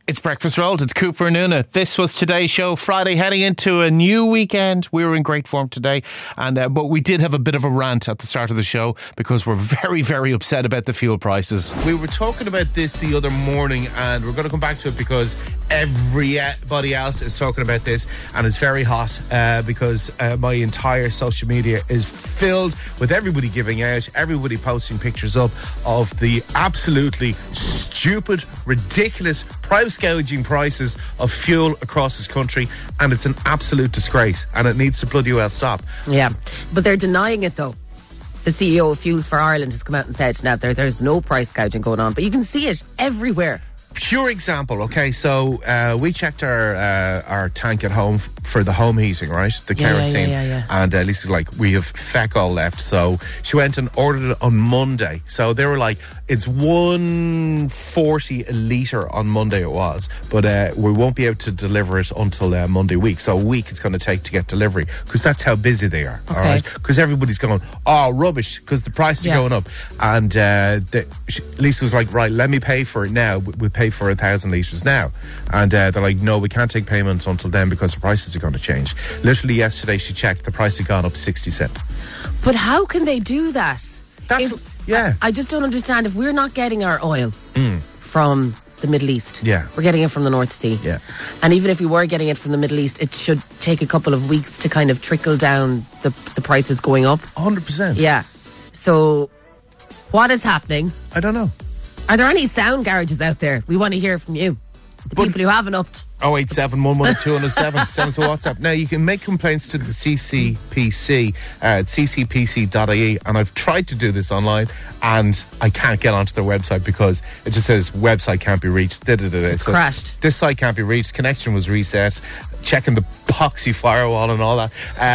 It's Breakfast Rolled. It's Cooper and Una. This was today's show, Friday, heading into a new weekend. We were in great form today, but we did have a bit of a rant at the start of the show because we're very, very upset about the fuel prices. We were talking about this the other morning, and we're going to come back to it because everybody else is talking about this, and it's very hot because my entire social media is filled with everybody giving out, everybody posting pictures up of the absolutely stupid, ridiculous price gouging prices of fuel across this country, and it's an absolute disgrace, and it needs to bloody well stop. Yeah, but they're denying it though. The CEO of Fuels for Ireland has come out and said now there's no price gouging going on, but you can see it everywhere. Pure example, okay, so we checked our tank at home for the home heating, right? The kerosene. Yeah. And Lisa's like, we have feck all left. So she went and ordered it on Monday. So they were like, it's $1.40 a litre on Monday it was. But we won't be able to deliver it until Monday week. So a week it's going to take to get delivery because that's how busy they are, all right? Because everybody's going, oh, rubbish, because the prices are going up. And Lisa was like, right, let me pay for it now. We'll pay for 1,000 litres now. And they're like, no, we can't take payments until then because the prices are going to change. Literally yesterday she checked, the price had gone up 60 cents. But how can they do that? I just don't understand. If we're not getting our oil from the Middle East, we're getting it from the North Sea. Yeah. And even if we were getting it from the Middle East, it should take a couple of weeks to kind of trickle down the prices going up. 100%. Yeah. So what is happening? I don't know. Are there any sound garages out there? We want to hear from you. The people who haven't upped. 087 11207. Send us a WhatsApp. Now, you can make complaints to the CCPC at ccpc.ie, and I've tried to do this online, and I can't get onto their website because it just says website can't be reached. It's crashed. This site can't be reached. Connection was reset. Checking the poxy firewall and all that.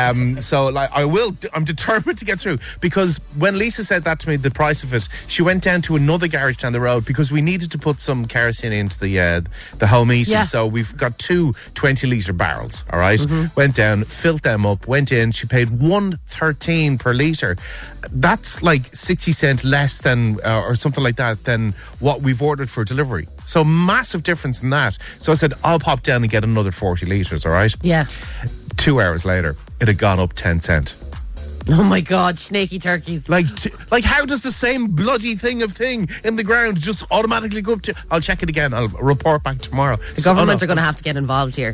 I'm determined to get through, because when Lisa said that to me, the price of it, she went down to another garage down the road because we needed to put some kerosene into the home heating. Yeah. So we've got two 20-litre barrels, all right? Went down, filled them up, went in. She paid $1.13 per litre. That's like 60 cents less than, or something like that, than what we've ordered for delivery. So massive difference in that. So I said, I'll pop down and get another 40 litres, all right? Yeah. 2 hours later, it had gone up 10 cents. Oh my God, snaky turkeys. Like how does the same bloody thing in the ground just automatically go up to... I'll check it again. I'll report back tomorrow. The government are going to have to get involved here.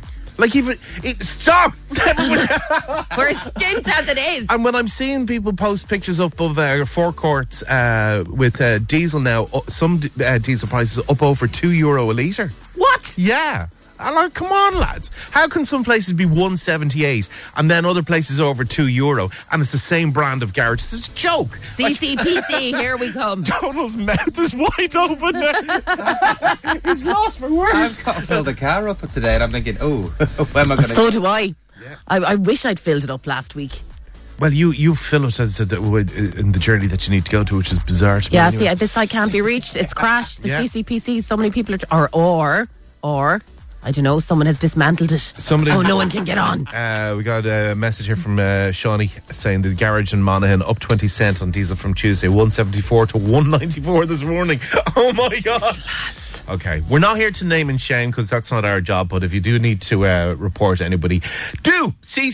Stop! We're skint as it is. And when I'm seeing people post pictures up of forecourts with diesel now, some diesel prices up over €2 a litre. What? Yeah. I'm like, come on, lads. How can some places be 1.78 and then other places over €2 and it's the same brand of garage? It's a joke. CCPC, here we come. Donald's mouth is wide open now. He's lost for words. I've got to fill the car up today and I'm thinking, when am I going to... So do I. Yeah. I wish I'd filled it up last week. Well, you fill it as in the journey that you need to go to, which is bizarre to me. Yeah, anyway. see, this site can't be reached. It's crashed. The CCPC, so many people are... Or I don't know, someone has dismantled it. So no one can get on. We got a message here from Shawnee saying the garage in Monaghan up 20 cents on diesel from Tuesday, 1.74 to 1.94 this morning. Oh my God. Okay, we're not here to name and shame because that's not our job, but if you do need to report anybody, do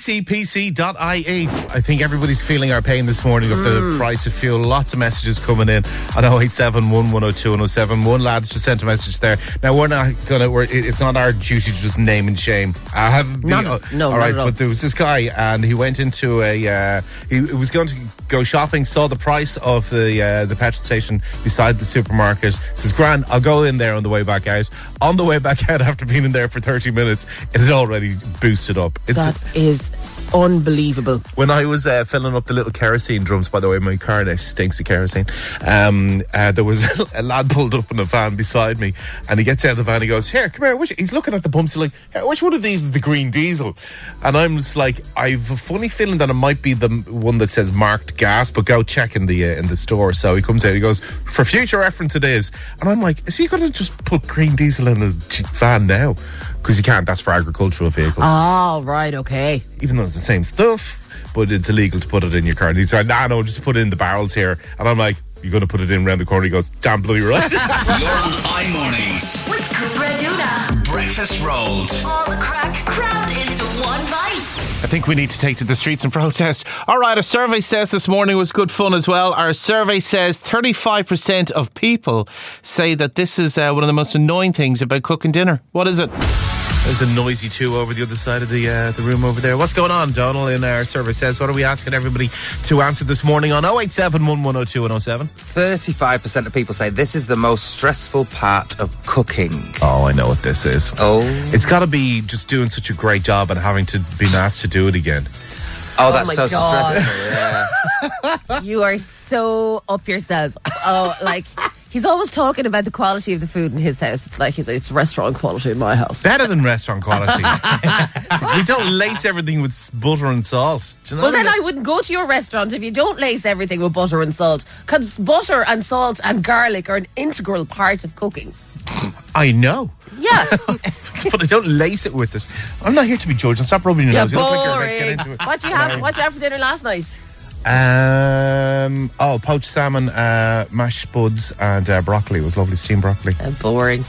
ccpc.ie. I think everybody's feeling our pain this morning of the price of fuel. Lots of messages coming in at 087 1102 107. One lad just sent a message there. Now, it's not our duty to just name and shame. No, all right, but there was this guy and he went into he was going to go shopping, saw the price of the petrol station beside the supermarket, says, "Grand, I'll go in there on the way back out." On the way back out, after being in there for 30 minutes, it had already boosted up. That is unbelievable. When I was filling up the little kerosene drums, by the way, my car now stinks of kerosene, there was a lad pulled up in a van beside me, and he gets out of the van, he goes, "Here, come here." He's looking at the pumps, he's like, "Which one of these is the green diesel?" And I'm just like, I've a funny feeling that it might be the one that says marked gas, but go check in the store. So he comes out, he goes, "For future reference it is." And I'm like, is he going to just put green diesel in his van now? Because you can't, that's for agricultural vehicles. Oh, right, okay. Even though it's the same stuff, but it's illegal to put it in your car. And he's like, no, just put it in the barrels here. And I'm like, "You're going to put it in around the corner?" He goes, "Damn bloody right." You're on iMornings with Cooper and Una. breakfast rolled. All the crack crammed into one bite. I think we need to take to the streets and protest. All right, a survey says this morning was good fun as well. Our survey says 35% of people say that this is one of the most annoying things about cooking dinner. What is it? There's a noisy two over the other side of the room over there. What's going on, Donald, in our survey says? What are we asking everybody to answer this morning on 087 1102 107? 35% of people say this is the most stressful part of cooking. Oh, I know what this is. Oh. It's got to be just doing such a great job and having to be asked to do it again. Oh, that's my so God. stressful, yeah. You are so up yourself. Oh, like... He's always talking about the quality of the food in his house. It's like it's restaurant quality in my house. Better than restaurant quality. We don't lace everything with butter and salt. Do you know well, then I wouldn't go to your restaurant if you don't lace everything with butter and salt. Because butter and salt and garlic are an integral part of cooking. I know. Yeah. But I don't lace it with it. I'm not here to be judged. And stop rubbing your nose. You look like you're about to get into it. What you have for dinner last night? Poached salmon, mashed spuds and broccoli. It was lovely, steamed broccoli. Boring.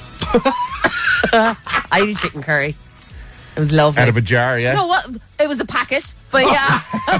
I ate chicken curry. It was lovely. Out of a jar, yeah? You know what? It was a packet, but yeah.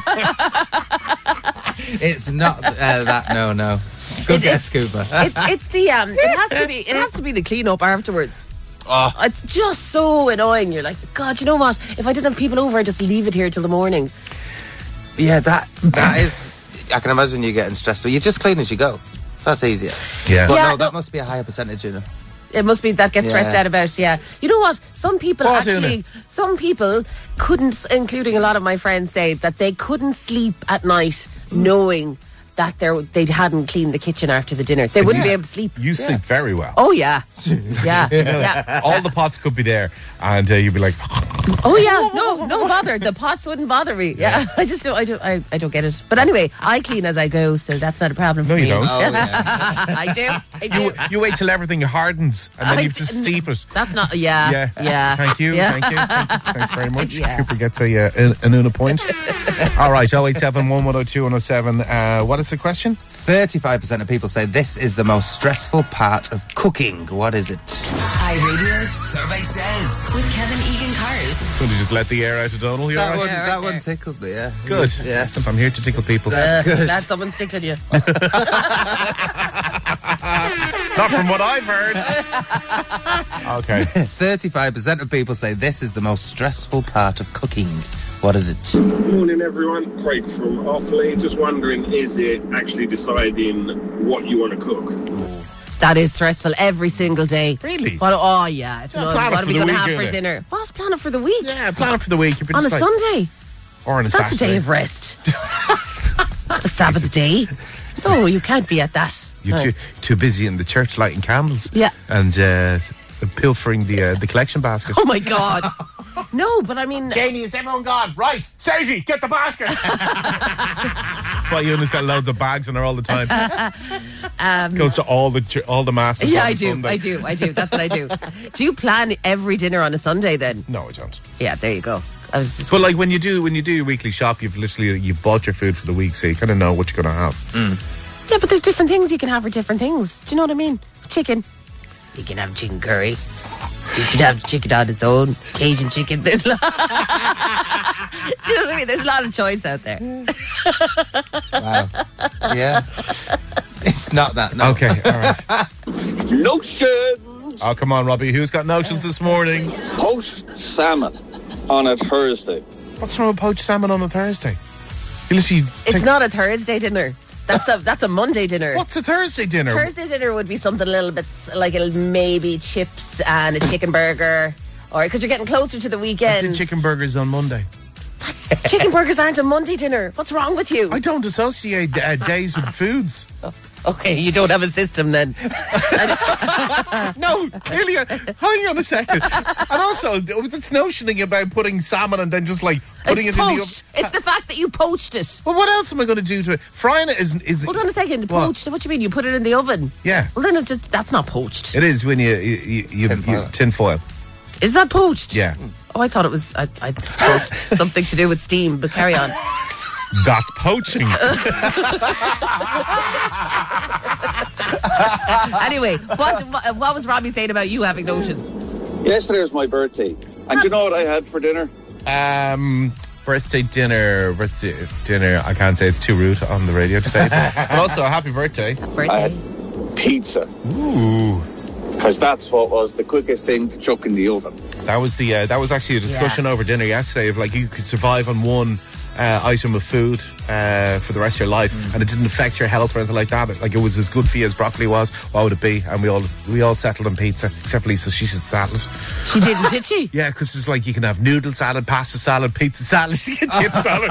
It's not that, no. Good guess, Cooper. It's the, it has to be the clean up afterwards. Oh. It's just so annoying. You're like, God, you know what? If I didn't have people over, I'd just leave it here till the morning. Yeah, that is... I can imagine you getting stressed. You just clean as you go. That's easier. Yeah. But yeah, no, that must be a higher percentage, you know. It must be that gets stressed out about, yeah. You know what? Some people couldn't, including a lot of my friends, say that they couldn't sleep at night knowing that they hadn't cleaned the kitchen after the dinner. They wouldn't be able to sleep. You sleep very well. Oh, yeah. Yeah. All the pots could be there and you'd be like... Oh, yeah. No bother. The pots wouldn't bother me. Yeah. I just don't get it. But anyway, I clean as I go, so that's not a problem for me. No, you don't. Oh, yeah. I do. You wait till everything hardens and then you have to steep it. That's not... Yeah. Thank you. Yeah. Thank you. Thanks very much. Yeah. Cooper gets a Una point. All right, 087 1102 107. What is the question? 35% of people say this is the most stressful part of cooking. What is it? iRadio's survey says. With Kevin Egan Cars. So you just let the air out of Donald? That one tickled me, yeah. Good. Yeah. I'm here to tickle people. That's good. Glad someone's tickling you. Not from what I've heard. Okay. 35% of people say this is the most stressful part of cooking. What is it? Good morning, everyone. Craig from Offaly. Just wondering, is it actually deciding what you want to cook? That is stressful every single day. Really? What are we going to have for innit? dinner? What's planning for the week? Yeah, plan it for the week. On a Sunday? Or on a That's Saturday. a day of rest. Not a Sabbath day. No, you can't be at that. You're too busy in the church lighting candles. Yeah. And pilfering the collection basket. Oh my God. No, but I mean... Janie, is everyone gone? Right, Sazy, get the basket. That's why Una's got loads of bags in her all the time. Goes to all the masses. Yeah, on I Sunday. do. That's what I do. Do you plan every dinner on a Sunday then? No, I don't. Yeah, there you go. I was just... But like when you do your weekly shop, you've bought your food for the week, so you kind of know what you're going to have. Yeah, but there's different things you can have for different things. Do you know what I mean? Chicken. You can have chicken curry. You could have chicken on its own. Cajun chicken. There's do you know what I mean? There's a lot of choice out there. Wow. Yeah. It's not that, no. Okay, all right. Notions! Oh, come on, Robbie. Who's got notions this morning? Poached salmon on a Thursday. What's wrong with poached salmon on a Thursday? You literally It's not a Thursday dinner. That's a Monday dinner. What's a Thursday dinner? Thursday dinner would be something a little bit like maybe chips and a chicken burger, or because you're getting closer to the weekend. I did chicken burgers on Monday. Chicken burgers aren't a Monday dinner. What's wrong with you? I don't associate days with foods. Okay, you don't have a system then. No, clearly. Hang on a second. And also, this notioning about putting salmon and then just like putting it's it poached. in the oven. It's the fact that you poached it. Well, what else am I going to do to it? Frying it is Hold on a second. Poached. What do you mean? You put it in the oven? Yeah. Well, then that's not poached. It is when you tin foil. Is that poached? Yeah. Oh, I thought it was I thought something to do with steam, but carry on. That's poaching. Anyway, what was Robbie saying about you having notions? Yesterday was my birthday. And do you know what I had for dinner? Birthday dinner. I can't say, it's too rude on the radio to say, but also a happy birthday. I had pizza. Ooh. Because that's what was the quickest thing to chuck in the oven. That was actually a discussion over dinner yesterday of like you could survive on one item of food for the rest of your life, and it didn't affect your health or anything like that. Like it was as good for you as broccoli was. What would it be? And we all settled on pizza, except Lisa. She said salad. She didn't, did she? Yeah, because it's like you can have noodle salad, pasta salad, pizza salad, chicken salad.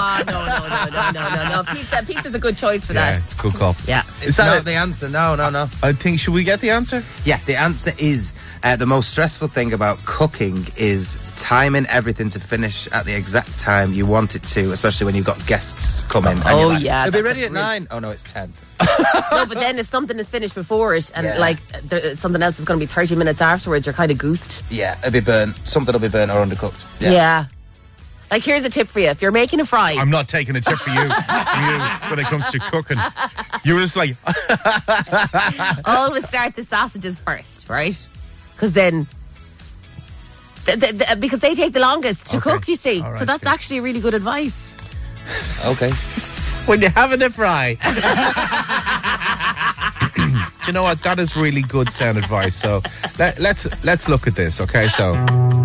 No. Pizza's a good choice for that. Yeah, good call. Yeah. It's not the answer. No. I think, should we get the answer? Yeah, the answer is the most stressful thing about cooking is timing everything to finish at the exact time you want it to, especially when you've got guests coming. And you're like, yeah. They'll be ready at 9. Oh, no, it's 10. No, but then if something is finished before it and something else is going to be 30 minutes afterwards, you're kind of goosed. Yeah, it'll be burnt. Something will be burnt or undercooked. Yeah. Like, here's a tip for you. If you're making a fry... I'm not taking a tip from you when it comes to cooking. You were just like... Always start the sausages first, right? Because then... because they take the longest to cook, you see. Right, so that's actually really good advice. Okay. When you're having a fry. Do you know what? That is really good sound advice. So let's look at this, okay? So...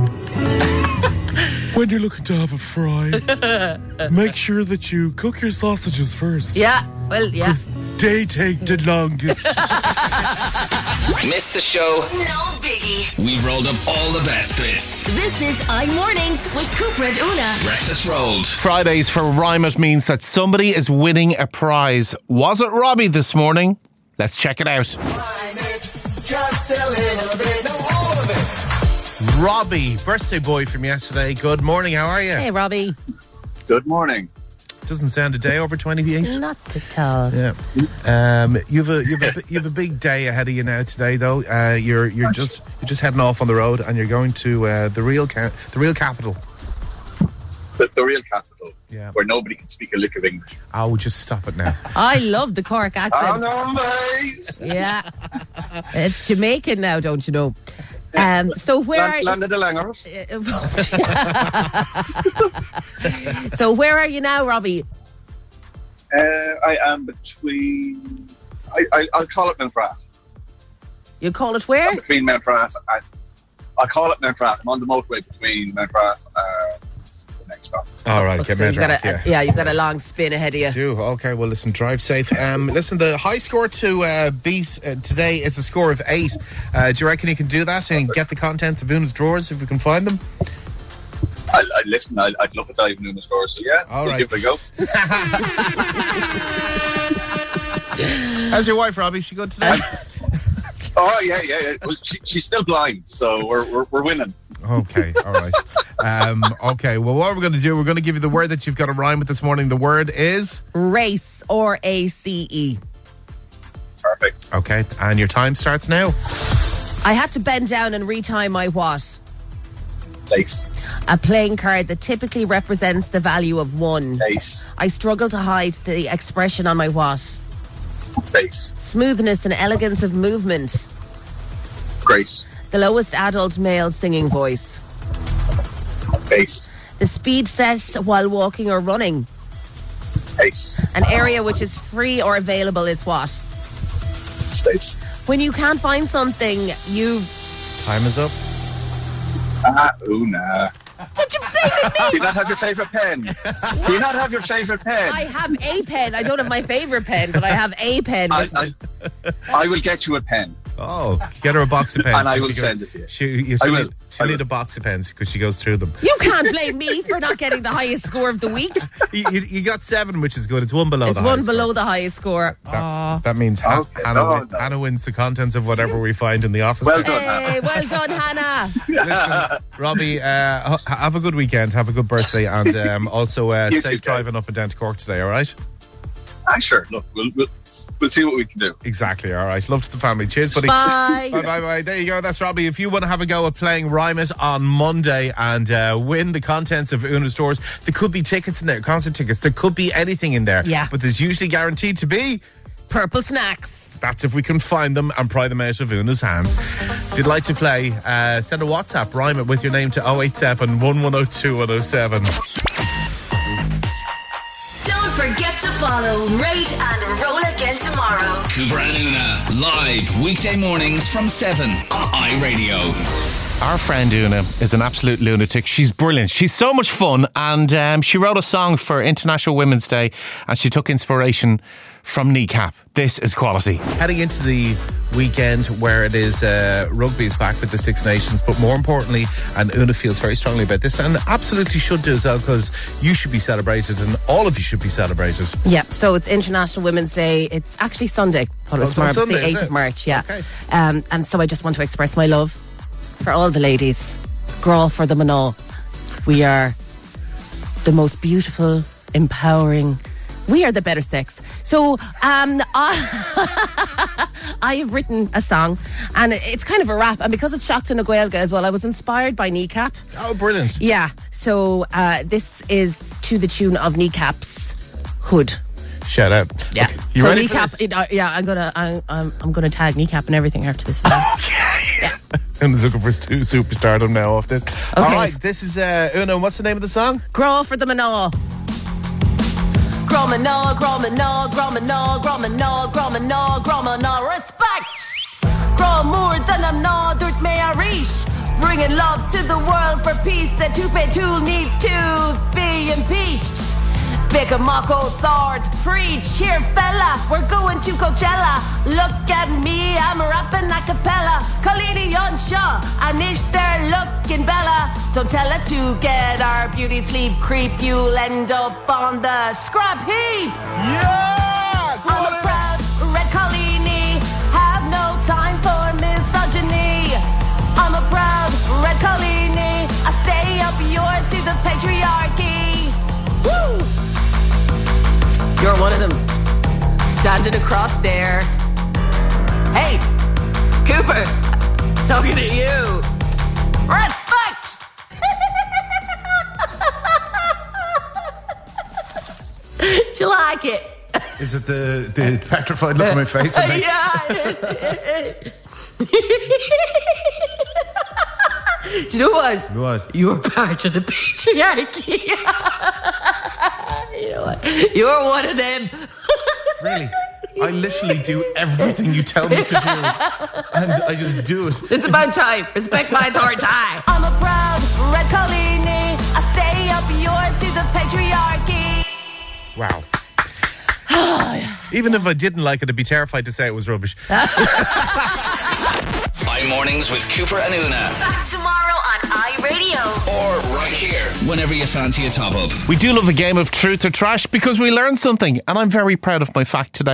When you're looking to have a fry, make sure that you cook your sausages first. Yeah, well, yeah. They take the longest. Missed the show? No biggie. We've rolled up all the best bits. This is iMornings with Cooper and Una. Breakfast rolled. Fridays for Rhyme It means that somebody is winning a prize. Was it Robbie this morning? Let's check it out. Just a little bit, no, all of it. Robbie, birthday boy from yesterday. Good morning, how are you? Hey, Robbie. Good morning. Doesn't sound a day over 28. Not at all. Yeah. You've a big day ahead of you now today, though. You're just heading off on the road, and you're going to the real capital. The real capital. Yeah. Where nobody can speak a lick of English. Oh, just stop it now. I love the Cork accent. Oh no, mate. Yeah. It's Jamaican now, don't you know? So where are Land of the Langers. So where are you now, Robbie? I am between. I'll call it Menfrath. You call it where? I'm between Menfrath and. I'll call it Menfrath. I'm on the motorway between Menfrath and the next stop. All right, okay, so you've got a long spin ahead of you. Do okay. Well, listen, drive safe. Listen, the high score to beat today is a score of 8. Do you reckon you can do that and get the contents of Una's drawers if we can find them? Listen, I'd love to dive in Una's drawers. So yeah, all right, give it a go. How's your wife, Robbie? She good today? Oh yeah. Well, she's still blind, so we're winning. Okay, all right. Okay, well, what we're going to do, we're going to give you the word that you've got to rhyme with this morning. The word is... Race, or A-C-E. Perfect. Okay, and your time starts now. I had to bend down and retie my what? Lace. A playing card that typically represents the value of 1. Lace. I struggle to hide the expression on my what? Face. Smoothness and elegance of movement. Grace. The lowest adult male singing voice. Bass. The speed set while walking or running. Pace. An area which is free or available is what? Space. When you can't find something, you... Time is up. Una. Did you believe me? Do you not have your favourite pen? Do you not have your favourite pen? I have a pen. I don't have my favourite pen, but I have a pen. I will get you a pen. Oh, get her a box of pens. And I will send it to you. She'll need a box of pens because she goes through them. You can't blame me for not getting the highest score of the week. You got 7, which is good. It's one below the highest score. It's one below the highest score. That means Hannah wins the contents of whatever we find in the office. Well done, Hannah. Hey, well done, Hannah. Listen, Robbie, have a good weekend. Have a good birthday. And also safe driving up and down to Cork today, all right? Sure. Look, we'll see what we can do. Exactly, all right. Love to the family. Cheers, buddy. Bye. Bye. There you go. That's Robbie. If you want to have a go at playing Rhyme It on Monday and win the contents of Una's Stores, there could be tickets in there, concert tickets. There could be anything in there. Yeah. But there's usually guaranteed to be... Purple snacks. That's if we can find them and pry them out of Una's hands. you'd like to play, send a WhatsApp, rhyme it with your name to 087 1102 107. Don't forget to follow, rate, and roll again tomorrow. Cooper and Una, live weekday mornings from 7 on iRadio. Our friend Una is an absolute lunatic. She's brilliant. She's so much fun, and she wrote a song for International Women's Day, and she took inspiration from Kneecap. This is quality. Heading into the weekend where it is rugby is back with the Six Nations, but more importantly, and Una feels very strongly about this, and absolutely should do as well, because you should be celebrated, and all of you should be celebrated. Yeah, so it's International Women's Day. It's actually Sunday. Thought it was tomorrow. It's the 8th of March, yeah. Okay. And so I just want to express my love for all the ladies. Girl for them and all. We are the most beautiful, empowering. We are the better sex. So I have written a song, and it's kind of a rap, and because it's Seachtain na Gaeilge as well, I was inspired by Kneecap. Oh, brilliant. Yeah, so this is to the tune of Kneecap's Hood. Shout out. Yeah. Okay. You so ready Kneecap, for this? I'm gonna tag Kneecap and everything after this. Okay. Yeah. Una's looking for superstardom now off this. Okay. All right, this is Una. What's the name of the song? Grow for them and all. Gromano, gromano, gromano, gromano, gromano, gromano, respect. Grow more than I'm not, dirt may I reach. Bringing love to the world for peace. The two-pay tool needs to be impeached. Big a Mako sword, preach. Here, fella, we're going to Coachella. Look at me, I'm rapping a cappella. Colini Yonsha, Anish, they're looking Bella. Don't tell her to get our beauty sleep. Creep, you'll end up on the scrap heap. Yeah! I'm a proud red Colini, have no time for misogyny. I'm a proud red Colini, I stay up yours to the patriarchy. Woo! You're one of them, standing across there. Hey, Cooper, talking to you. Respect! Do you like it? Is it the petrified look on my face? Yeah. Do you know what? What? You're part of the patriarchy. You know what? You're one of them. Really? I literally do everything you tell me to do, and I just do it. It's about time. Respect my authority. I'm a proud red Colini. I stay up yours to the patriarchy. Wow. Even if I didn't like it, I'd be terrified to say it was rubbish. iMornings with Cooper and Una. Back tomorrow on iRadio. Or right here, whenever you fancy a top up. We do love a game of truth or trash because we learned something, and I'm very proud of my fact today.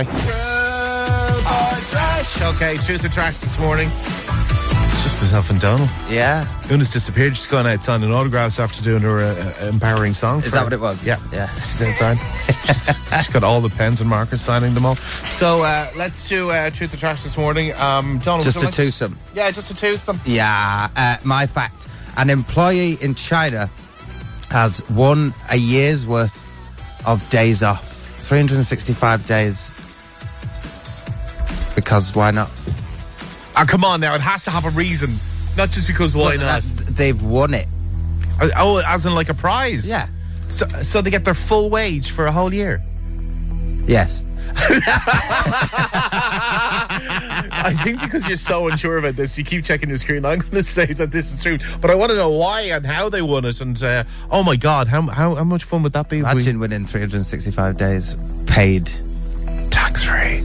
Trash. Okay, truth or trash this morning. It's just myself and Donald. Yeah. Una's disappeared. She's gone out signing autographs after doing her empowering song. Is that what it was? Yeah. Yeah. She's outside. she's got all the pens and markers, signing them all. So let's do truth or trash this morning. Donald, Just a twosome. Yeah, just a twosome. Yeah. My fact. An employee in China has won a year's worth of days off. 365 days. Because why not? Oh, come on now. It has to have a reason. Not just because why not? They've won it. Oh, as in like a prize? Yeah. So they get their full wage for a whole year? Yes. I think because you're so unsure about this, you keep checking your screen. I'm going to say that this is true, but I want to know why and how they won it. And oh my God, how much fun would that be? Imagine winning 365 days paid. Tax-free.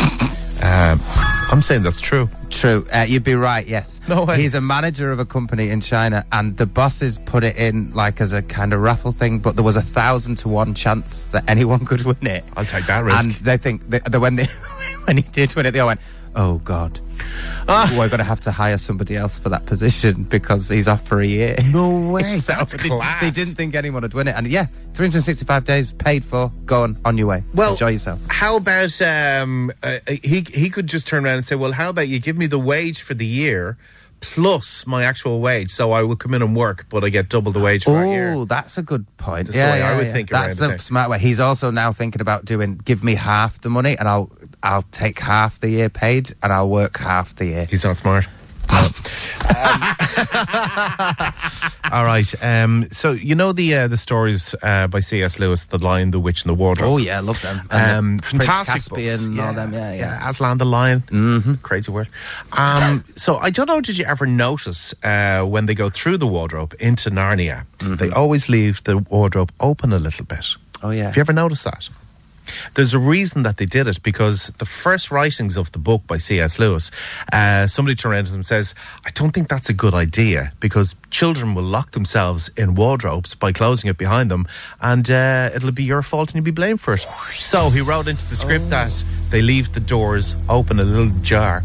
I'm saying that's true. True. You'd be right, yes. No way. He's a manager of a company in China, and the bosses put it in like as a kind of raffle thing, but there was 1,000 to 1 chance that anyone could win it. I'll take that risk. And they think that when he did win it, they all went, oh God, we're going to have to hire somebody else for that position because he's off for a year. No way. So That's class. They didn't think anyone would win it. And yeah, 365 days paid for, go on your way. Well, enjoy yourself. How about he could just turn around and say, well, how about you give me the wage for the year plus my actual wage, so I will come in and work, but I get double the wage for that year. Oh, that's a good point. That's the way I would think that's around a it. smart way. He's also now thinking about give me half the money and I'll take half the year paid and I'll work half the year. He's not smart. All right. So you know the stories by C.S. Lewis, The Lion, the Witch, and the Wardrobe. Oh yeah, I love them. And Fantastic Prince Caspian books. and all them. Yeah. Aslan the Lion. Crazy word. So I don't know. Did you ever notice when they go through the wardrobe into Narnia, they always leave the wardrobe open a little bit? Oh yeah. Have you ever noticed that? There's a reason that they did it, because the first writings of the book by C.S. Lewis, somebody turned around to them and says, I don't think that's a good idea, because children will lock themselves in wardrobes by closing it behind them, and it'll be your fault and you'll be blamed for it. So he wrote into the script that they leave the doors open a little ajar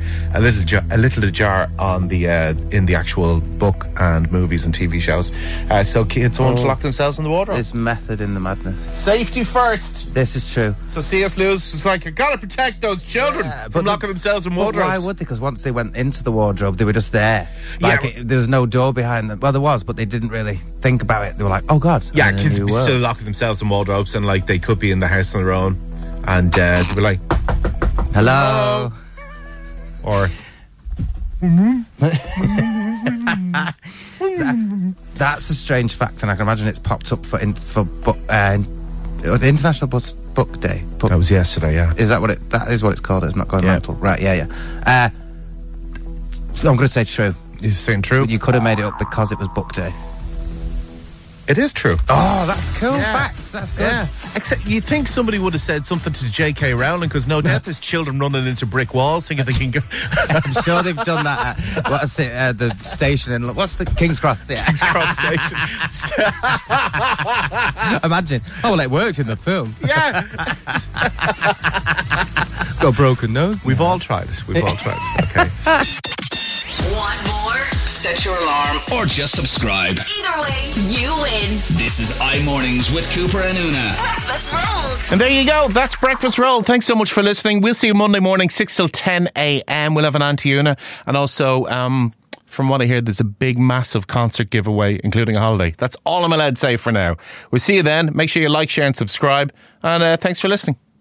on the in the actual book and movies and TV shows, so kids won't lock themselves in the wardrobe. There's method in the madness. Safety first. This is true. So C.S. Lewis was like, I gotta protect those children from locking themselves in But wardrobes. why would they? Because once they went into the wardrobe, they were just there. Like, Yeah. there was no door behind them. Well, there was, but they didn't really think about it. They were like, oh God. Yeah, I'm in a kids new be world. still locking themselves in wardrobes, and like they could be in the house on their own, and they were like, Hello. or That's a strange fact, and I can imagine it's popped up for the International Book Day. that was yesterday. Yeah, Is that what it? That is what it's called. It's not going Yeah. mental, right? Yeah. I'm going to say true. is saying true. But you could have made it up because it was Book Day. It is true. Oh, that's cool Yeah. fact. That's good. Yeah, except you think somebody would have said something to J.K. Rowling, because no doubt there's children running into brick walls thinking they can go. I'm sure they've done that at what's it, the station in what's the King's Cross? Yeah. King's Cross Station. Imagine. Oh, well, it worked in the film. Yeah, Got a broken nose. we've all tried it. We've all tried it. Okay. Want more? Set your alarm or just subscribe. Either way, you win. This is iMornings with Cooper and Una. Breakfast rolled. And there you go. That's Breakfast Roll. Thanks so much for listening. We'll see you Monday morning, 6 till 10 a.m. We'll have an Auntie Una. And also, from what I hear, there's a big, massive concert giveaway, including a holiday. That's all I'm allowed to say for now. We'll see you then. Make sure you like, share and subscribe. And thanks for listening.